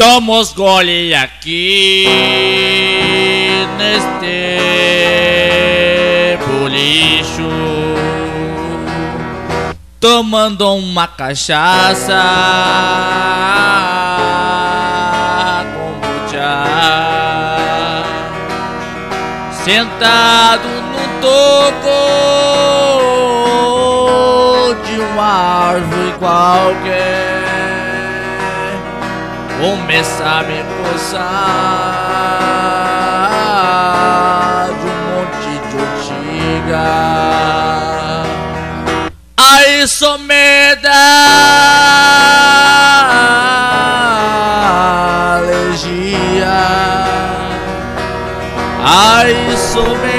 Somos gole aqui neste bolicho, tomando uma cachaça kombucha, sentado no topo de uma árvore qualquer. Começa a me coçar de um monte de ortiga. Aí só me dá alergia. Aí só me